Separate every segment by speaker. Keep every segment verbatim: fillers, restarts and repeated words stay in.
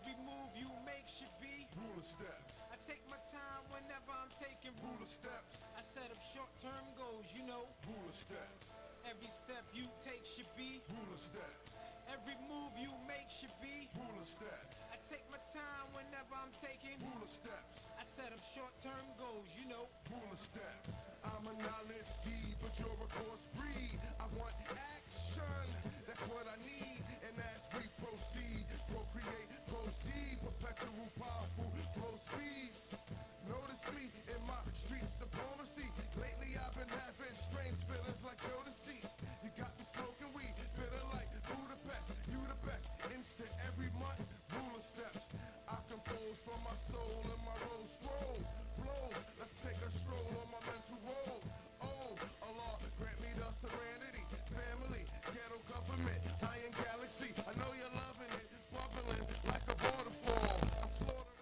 Speaker 1: Every move you make should be
Speaker 2: ruler steps.
Speaker 1: I take my time whenever I'm taking
Speaker 2: ruler steps.
Speaker 1: I set up short-term goals, you know.
Speaker 2: Ruler steps.
Speaker 1: Every step you take should be
Speaker 2: ruler steps.
Speaker 1: Every move you make should be
Speaker 2: ruler steps.
Speaker 1: I take my time whenever I'm taking
Speaker 2: ruler steps.
Speaker 1: I set up short-term goals, you know.
Speaker 2: Ruler steps. I'm a knowledge seed, but you're a coarse breed. I want action, that's what I need. And as we proceed, procreate, proceed, perpetual powerful flow speeds. Notice me in my street diplomacy. Lately I've been having strange feelings like Jodeci. You got me smoking weed, feeling like Budapest. You the best, instant every month, ruler steps. I compose from my soul and my rose scroll flows. Let's take a stroll on my mental road. Oh, Allah, grant me the serenity. Family, ghetto government, iron galaxy. I know you're loving it, bubbling like a waterfall. I slaughter.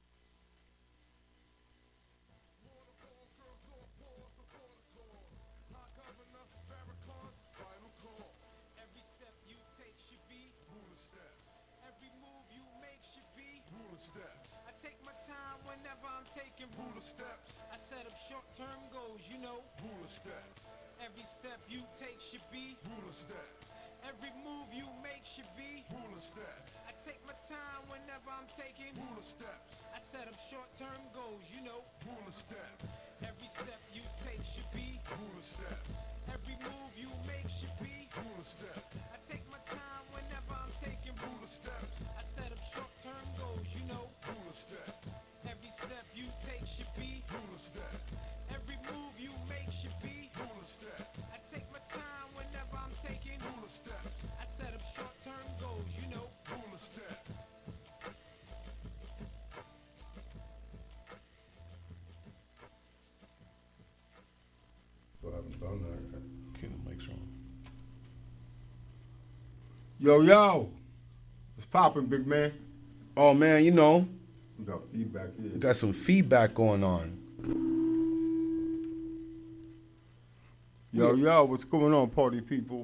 Speaker 2: Waterfall, girls on pause, support a cause. High Governor, Farrakhan, final call.
Speaker 1: Every step you take should be
Speaker 2: ruler steps.
Speaker 1: Every move you make should be
Speaker 2: ruler steps.
Speaker 1: I take my time whenever I'm taking
Speaker 2: ruler steps.
Speaker 1: I set up short-term goals, you know.
Speaker 2: Ruler steps.
Speaker 1: Every step you take should be
Speaker 2: ruler steps.
Speaker 1: Every move you make should be
Speaker 2: ruler steps.
Speaker 1: I take my time whenever I'm taking
Speaker 2: ruler steps.
Speaker 1: I set up short-term goals, you know.
Speaker 2: Ruler steps.
Speaker 1: Every step you take should be
Speaker 2: ruler steps.
Speaker 1: Every move you make should be
Speaker 2: ruler steps.
Speaker 1: I take my time whenever I'm taking
Speaker 2: ruler steps.
Speaker 1: I set up short-term goals, you know.
Speaker 2: Ruler steps.
Speaker 1: Every step you take should be
Speaker 2: ruler steps.
Speaker 1: Every move you make should be
Speaker 2: ruler steps.
Speaker 1: I take my time whenever I'm taking
Speaker 2: ruler steps.
Speaker 1: I set up short-term goals, you know.
Speaker 2: Ruler steps.
Speaker 3: What happened down there?
Speaker 4: Okay, the mic's on.
Speaker 3: Yo, yo. What's poppin', big man?
Speaker 4: Oh, man, you know,
Speaker 3: We got feedback here.
Speaker 4: we got some feedback going on.
Speaker 3: Yo, yo, what's going on, party people?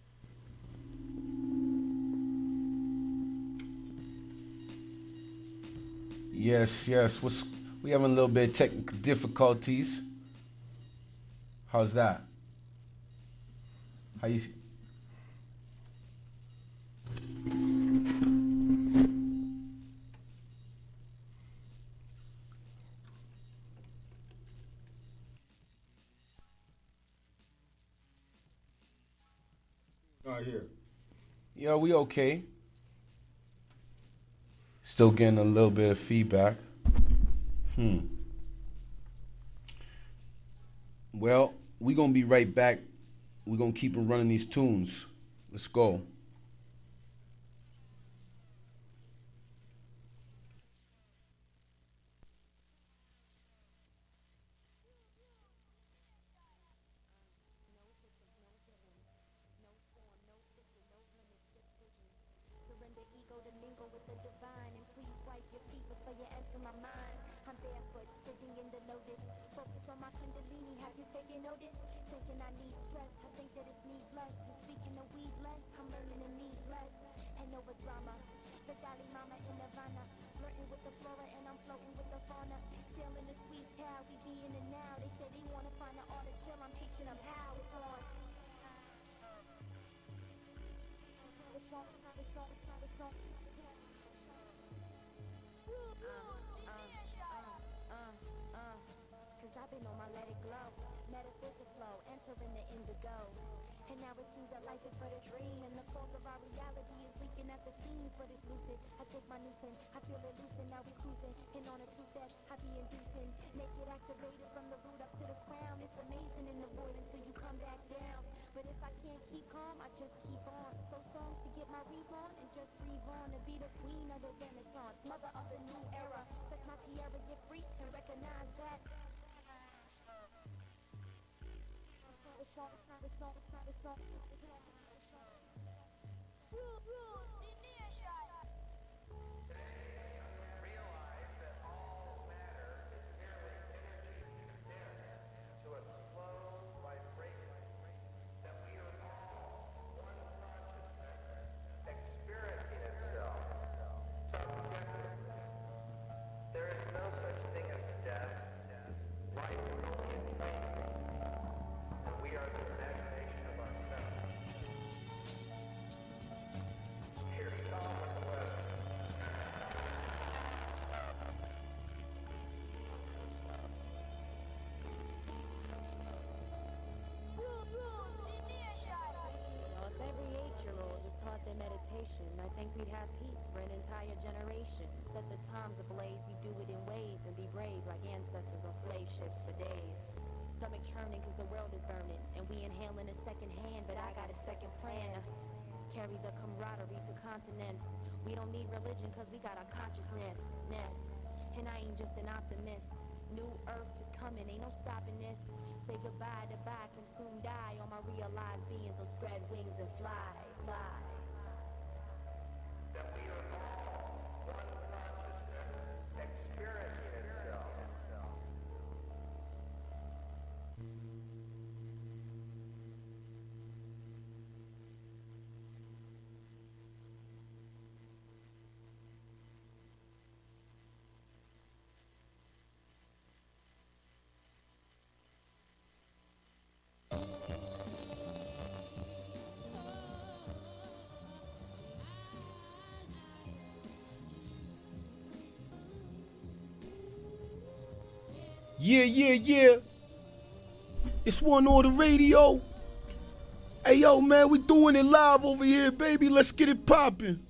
Speaker 4: Yes, yes. What's we having a little bit of technical difficulties. How's that? How you?
Speaker 3: Not here.
Speaker 4: Yo, we okay. Still getting a little bit of feedback. Hmm. Well, we gonna be right back. We gonna keep on running these tunes. Let's go.
Speaker 5: Surrender ego to mingle with the divine, and please wipe your feet before you enter my mind. I'm barefoot, sitting in the lotus. Focus on my kundalini, have you taken notice? Thinking I need stress, I think that it's needless. You're speaking of weed less, I'm learning to need less. And over drama, the Dalai Mama in Nirvana. Flirting with the flora and I'm floating with the fauna. Sailing the sweet towel, we be in and now. They say they wanna find the art of chill, I'm teaching them how. It's on. It's on, it's on, it's on, it's on. Cause I've been on my let it glow, metaphysical flow, entering the indigo. And now it seems that life is but a dream, and the fog of our reality is leaking at the seams, but it's lucid. I take my noose I feel it loosen, now we cruising. And on a two-step, I be inducing. Naked activated from the root up to the crown. It's amazing in the void until you come back down. But if I can't keep calm, I just keep on. So songs to get my reef on, and just breathe on. And be the queen of the renaissance, mother of the new era. Take my tiara, get free, and recognize that. It's on, it's on, it's on, it's on, it's on, it's on. Rule, rule, the near shot.
Speaker 6: Realize that all matter is merely energy condensed to a slow vibration, that we are all one consciousness experiencing itself subjectively
Speaker 5: have peace for an entire generation. Set the times ablaze, we do it in waves and be brave like ancestors on slave ships for days. Stomach churning cause the world is burning, and we inhaling a second hand, but I got a second plan. Carry the camaraderie to continents. We don't need religion cause we got our consciousness. Ness. And I ain't just an optimist. New earth is coming, ain't no stopping this. Say goodbye to bye, consume die. All my realized beings will spread wings and fly, fly.
Speaker 6: That we are all one consciousness experiencing itself.
Speaker 7: Yeah, yeah, yeah. It's one on the radio. Hey, yo, man, we doing it live over here, baby. Let's get it poppin'.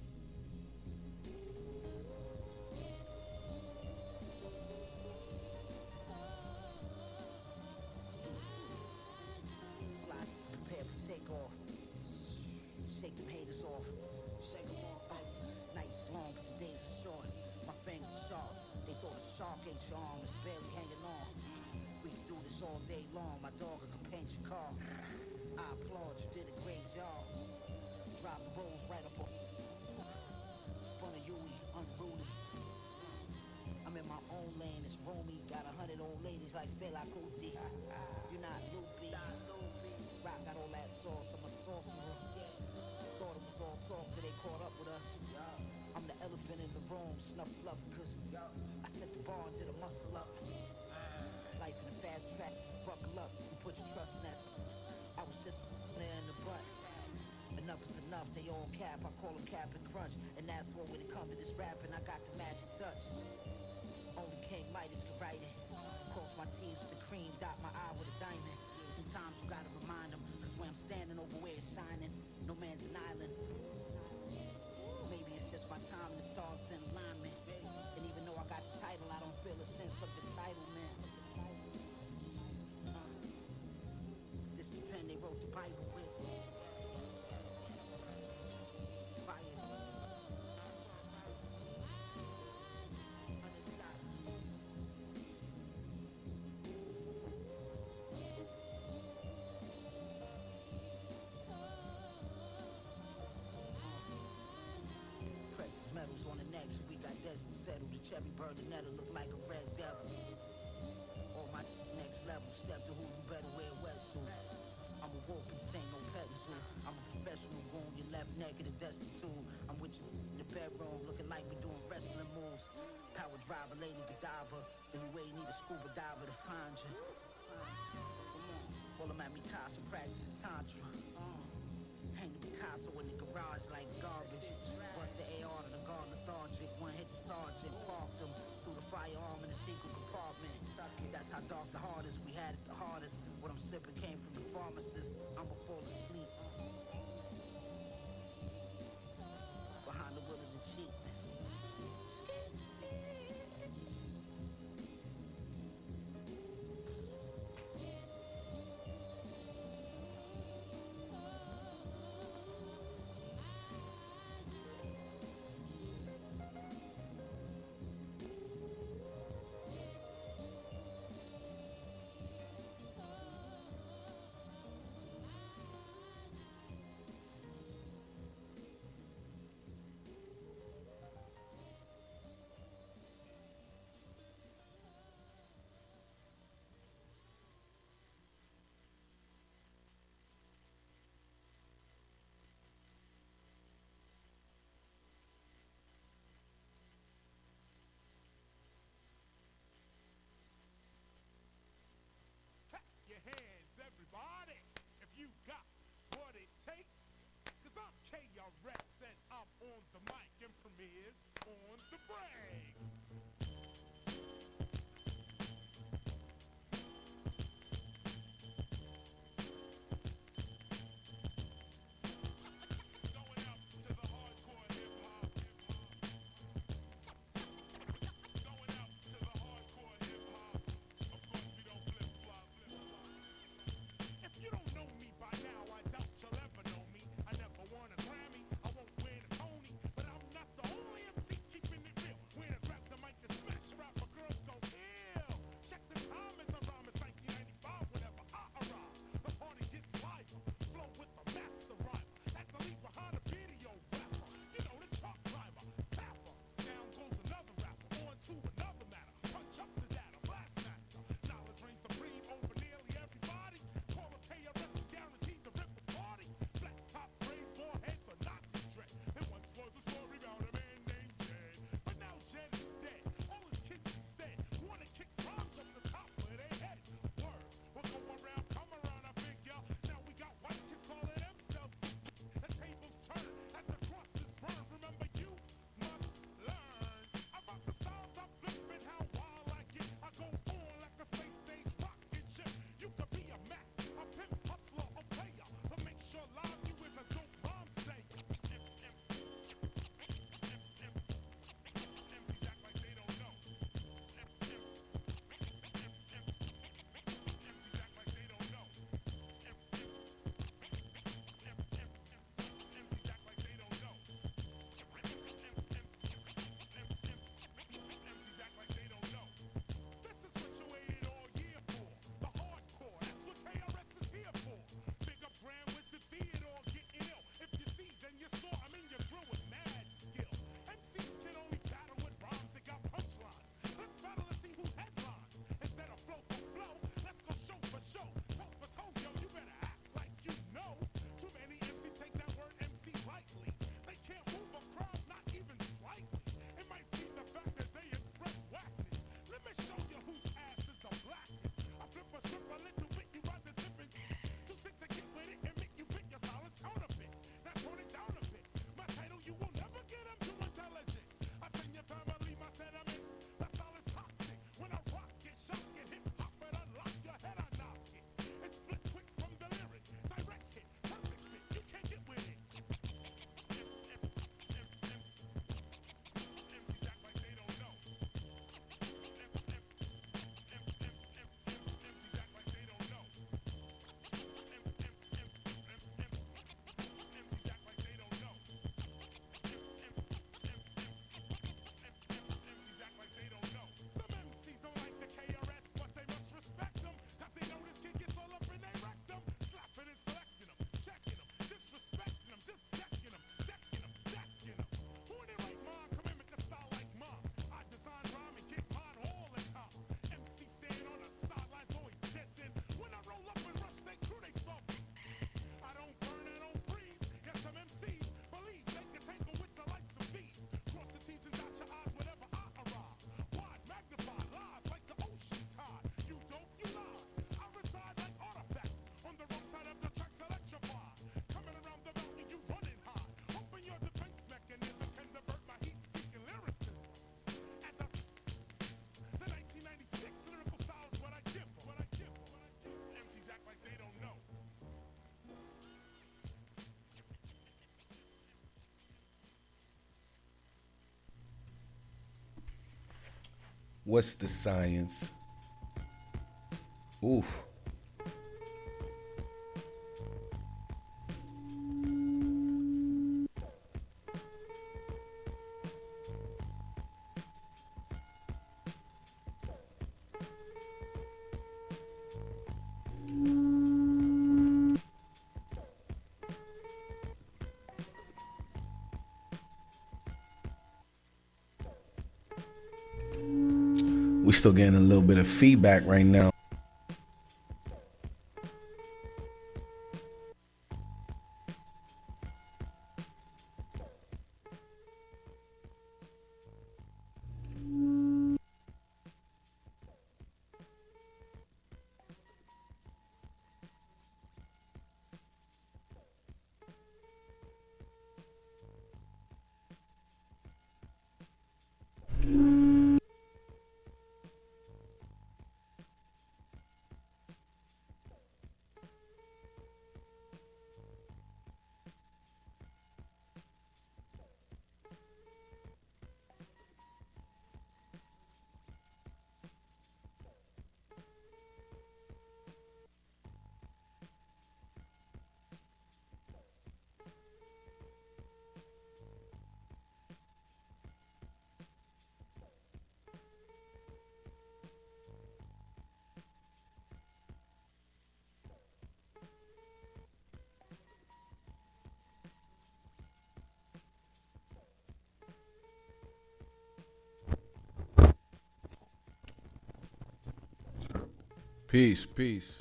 Speaker 8: Fly, prepare for takeoff. Shake them haters off. Shake them off. Uh, nights long, but the days are short. My fingers sharp. They thought a shark ate your arm. It's barely hanging on. We can do this all day long. My dog can paint your car. I applaud you, did a great job. Drive the rolls right up on. Spun a Yui, unruly. I'm in my own lane, it's Romy. Got a hundred old ladies like Fela Kuti. You're not loopy. Rock got all that sauce, I'm a sorcerer. Thought it was all talk till they caught up with us. I'm the elephant in the room, snuff love, cause I set the bar and did a muscle up. Life in a fast track, buckle up and put your trust in that. I was just there in the butt. Enough is enough, they all cap, I call them cap and crunch. And that's what when it comes to this rapping, I got the magic touch. Only King Midas can write it. Cross my T's with the cream, dot my I with a diamond. Sometimes you gotta remind them, cause where I'm standing over where it's shining, no man's an island. Maybe it's just my time and the stars in alignment. And even though I got the title, I don't feel a sense of entitlement. Uh, this the pen they wrote the Bible with. Fire. Precious metals on the neck, so we got desert settled. The cherry bird, the nettle look like a red devil. On my next level, step to who you better wear a wetsuit. I'm a wolf, this ain't no petting zoo. I'm a professional wound, your left naked and destitute. I'm with you in the bedroom, looking like we doing wrestling moves. Power driver, lady Godiva. Anyway, you need a scuba diver to find you. Come on, well I'm at Mikasa practicing tantra. Uh, hang the Picasso in the garage like garbage. Bust the A R to the guard lethargic. One hit the sergeant, parked him through the firearm in the secret compartment. That's how dark the heart is. We had it the hardest. What I'm sipping came from the pharmacist. I'ma fall asleep behind the wheel of the Jeep.
Speaker 2: Clap your hands, everybody, if you got what it takes. Cause I'm K R S and I'm on the mic and premieres on the breaks. Going out to the hardcore hip hop
Speaker 4: What's the science? Oof. We still getting a little bit of feedback right now. Peace, peace.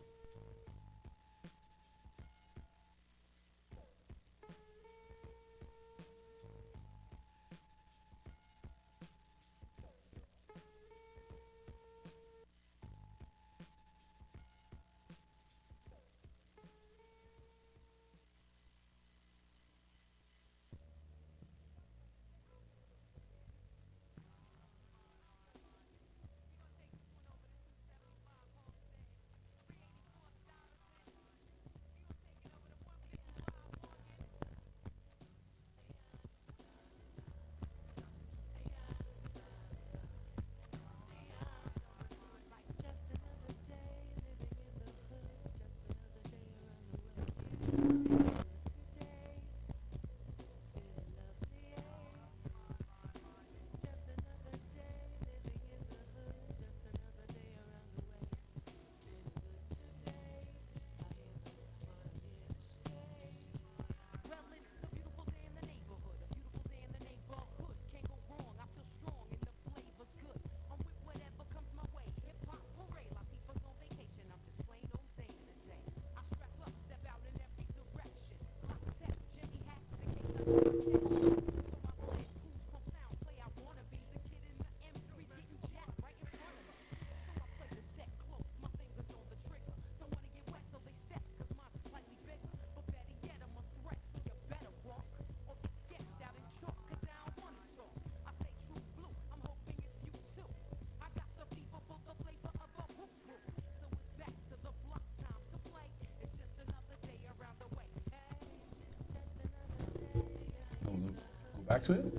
Speaker 4: Back to it.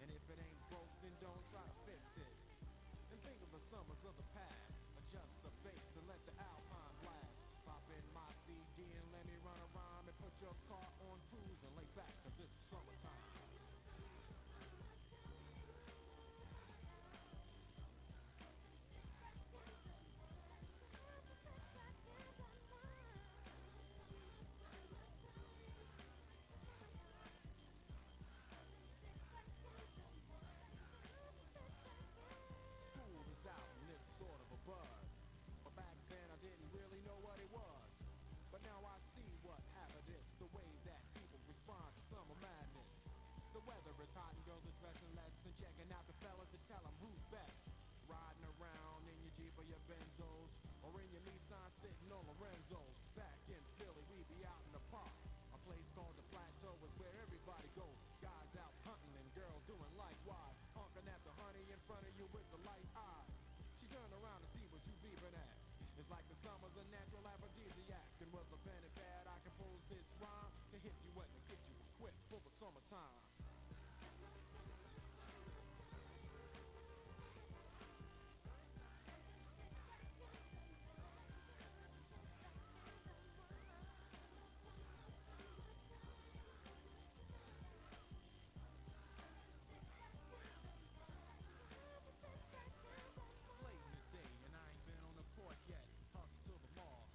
Speaker 1: And if it ain't broke, then don't try to fix it. And think of the summers of the past. Adjust the bass and let the alpine blast. Pop in my C D and let me run around and put your car on cruise and lay back, cause it's summertime. School is out and it's sort of a buzz. But back then I didn't really know what it was. But now I see what happened is the way that people respond to summer madness. The weather is hot and girls are dressing less and checking out the fellas to tell them who's best. Riding around in your Jeep or your Benzos, or in your Nissan sitting on Lorenzo's. Back in Philly we be out in the park. A place called the Plateau is where everybody goes. Guys out hunting and girls doing likewise. Honking at the honey in front of you with the light eyes. She turned around to see what you beeping at. It's like the summer's a natural aphrodisiac. And with a pen and pad I compose this rhyme to hit you and to get you equipped for the summertime. It's late in the day and I ain't been on the court yet. Hustle to the mall,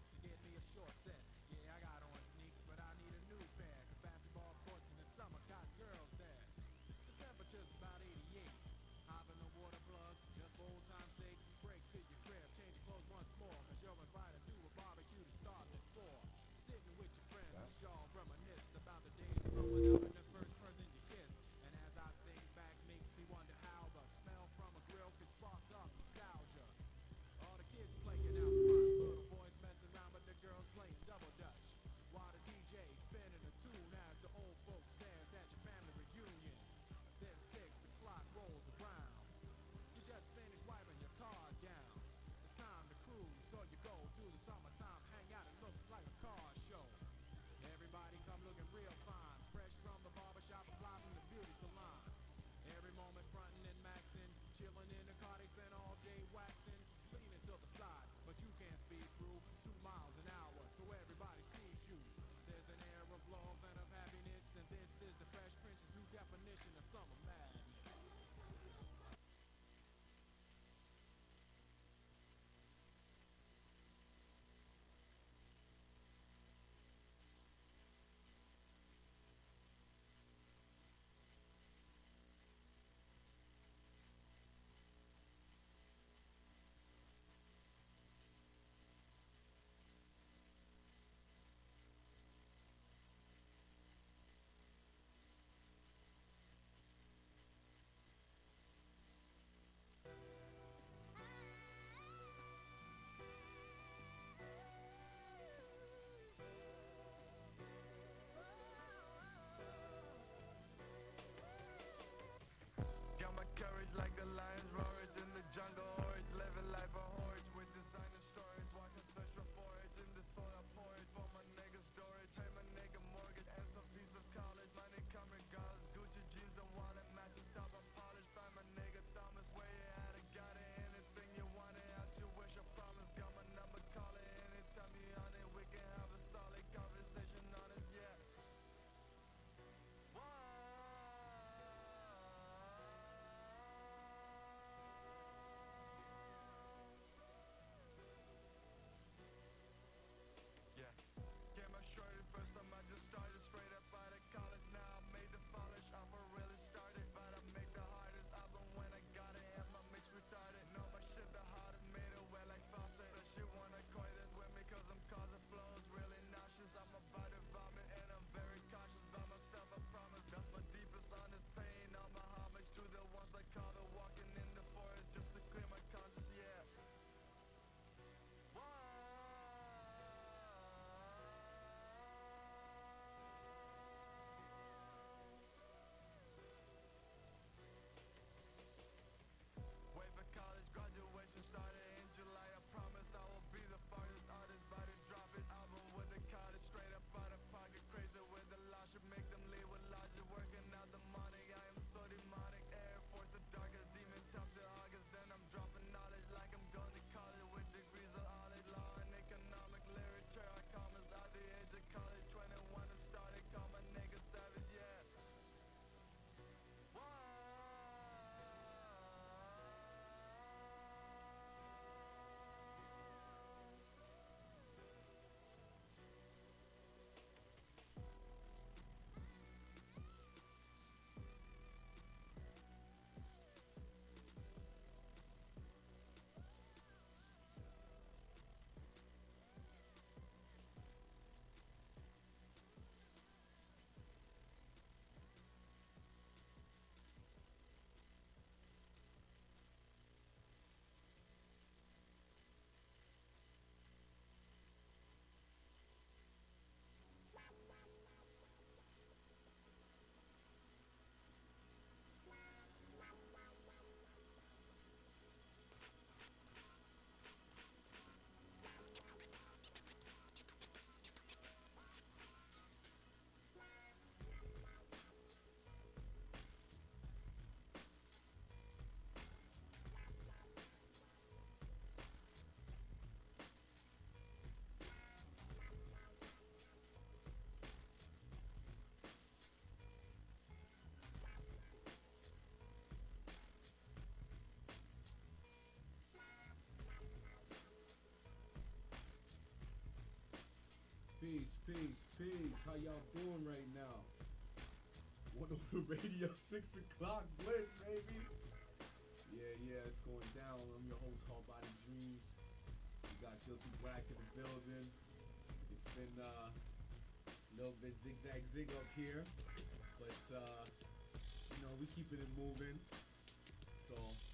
Speaker 7: peace, peace, peace. How y'all doing right now? One on the radio, six o'clock blitz, baby. Yeah, yeah, it's going down. I'm your host, Hard Body Dreams. We got Guilty Black in the building. It's been uh, a little bit zigzag zig up here, but uh, you know, we keeping it moving. So,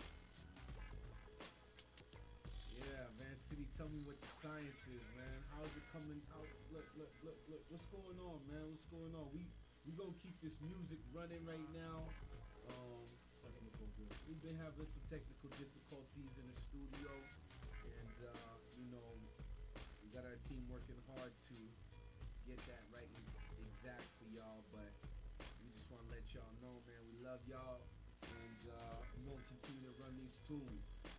Speaker 7: yeah, man, City, tell me what the science is, man. How's it coming out? Look, look, look, look. What's going on, man? What's going on? We we gonna keep this music running right now. Um, we've been having some technical difficulties in the studio, and uh, you know, we got our team working hard to get that right and exact for y'all. But we just want to let y'all know, man, we love y'all, and uh, we gonna continue to run these tunes.